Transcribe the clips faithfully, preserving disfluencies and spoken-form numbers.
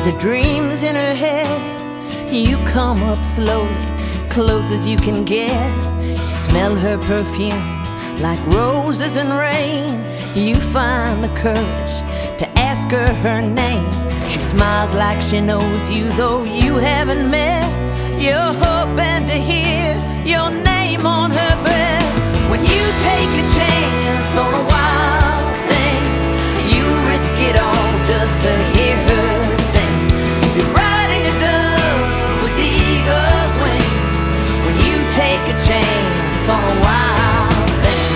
the dreams in her head. You come up slowly, close as you can get. You smell her perfume like roses and rain. You find the courage to ask her her name. She smiles like she knows you, though you haven't met. You're hoping to hear your name on her breath. When you take a chance on a wild thing, you risk it all just to hear her sing. You're riding a dove with eagle's wings. When you take a chance on a wild thing,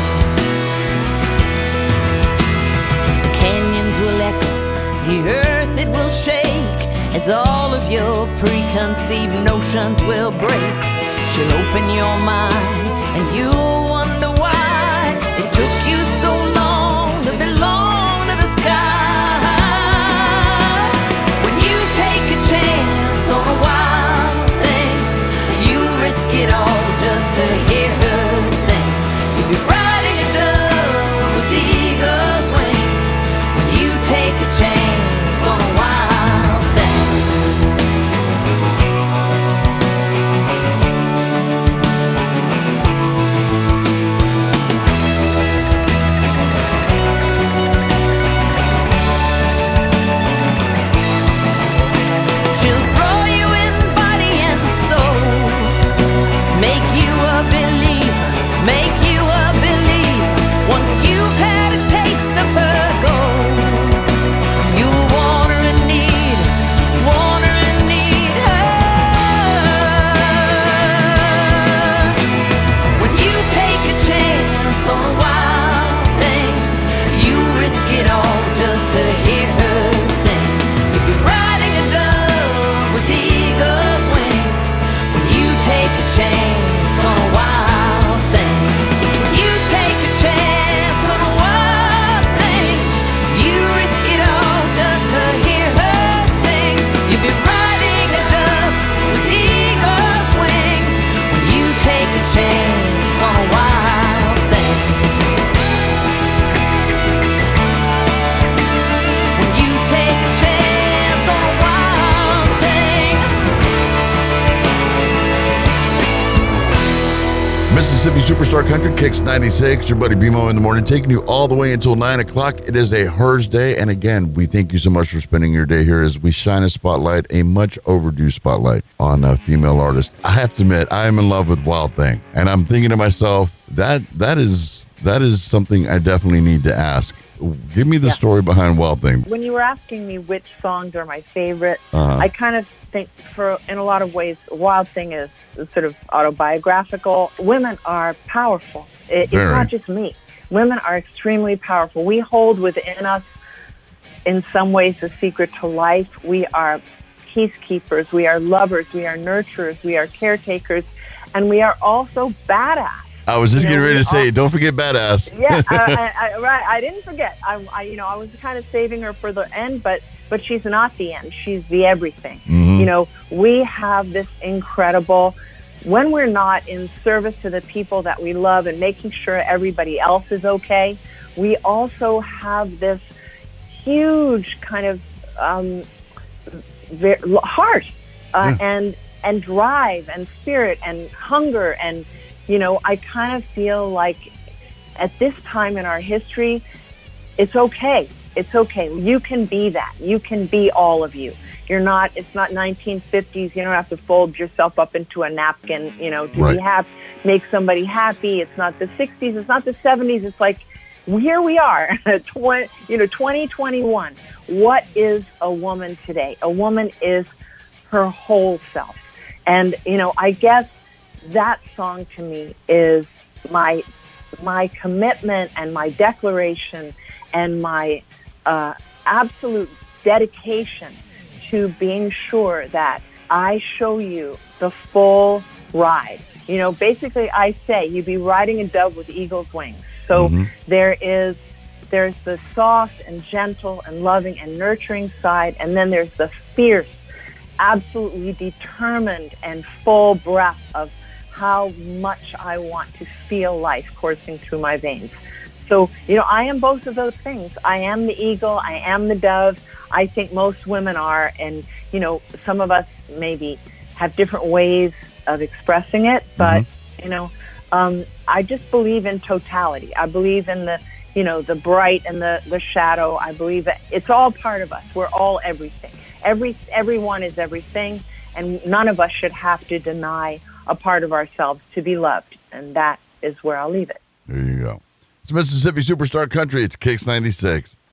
the canyons will echo, the earth it will shake, as all of your preconceived notions will break. She'll open your mind and you'll wonder why it took you so long to belong to the sky. When you take a chance on a wild thing, you risk it all just to hear her sing. You'll be riding a dove with eagle's wings when you take a chance on a wild thing. She'll draw you in body and soul, make you a believer, make you a believer. Once you've had a taste of her gold, you'll want her and need her, want her and need her. When you take a chance on a wild thing, you risk it all just to hear her sing. You'll be riding a dove with eagle's wings when you take a chance on a wild thing. When you take a chance on a wild thing, you risk it all just to hear her sing. You'll be riding a dove with eagle's wings when you take a chance on a wild thing. When you take a chance on a wild thing. Mississippi Superstar Country Kicks ninety-six. Your buddy B-Mo in the morning, taking you all the way until nine o'clock. It is a Hers Day. And again, we thank you so much for spending your day here as we shine a spotlight, a much overdue spotlight on a female artist. I have to admit, I am in love with Wild Thing. And I'm thinking to myself, that that is that is something I definitely need to ask. Give me the Yeah. story behind Wild Thing. When you were asking me which songs are my favorite, Uh-huh. I kind of think, for in a lot of ways, Wild Thing is, is sort of autobiographical. Women are powerful. It, it's Very. not just me. Women are extremely powerful. We hold within us, in some ways, the secret to life. We are peacekeepers. We are lovers. We are nurturers. We are caretakers. And we are also badass. I was just You know, getting ready we to say, all- don't forget Badass. Yeah, I, I, I, right. I didn't forget. I, I, you know, I was kind of saving her for the end, but but she's not the end. She's the everything. Mhm. You know, we have this incredible. When we're not in service to the people that we love and making sure everybody else is okay, we also have this huge kind of um, ver- heart uh, Yeah. and and drive and spirit and hunger. And you know, I kind of feel like at this time in our history, it's okay. It's okay. You can be that. You can be all of you. You're not, it's not nineteen fifties. You don't have to fold yourself up into a napkin, you know, to Right. be happy, make somebody happy. It's not the sixties. It's not the seventies. It's like, here we are, twenty, you know, twenty twenty-one. What is a woman today? A woman is her whole self. And, you know, I guess that song to me is my my commitment and my declaration and my uh, absolute dedication to being sure that I show you the full ride. You know, basically I say you'd be riding a dove with eagle's wings. So Mhm. there is there's the soft and gentle and loving and nurturing side, and then there's the fierce, absolutely determined and full breath of how much I want to feel life coursing through my veins. So, you know, I am both of those things. I am the eagle. I am the dove. I think most women are. And, you know, some of us maybe have different ways of expressing it. But, mm-hmm. you know, um, I just believe in totality. I believe in the, you know, the bright and the, the shadow. I believe that it's all part of us. We're all everything. Every Everyone is everything. And none of us should have to deny a part of ourselves to be loved. And that is where I'll leave it. There you go. It's Mississippi Superstar Country. It's Kicks ninety-six.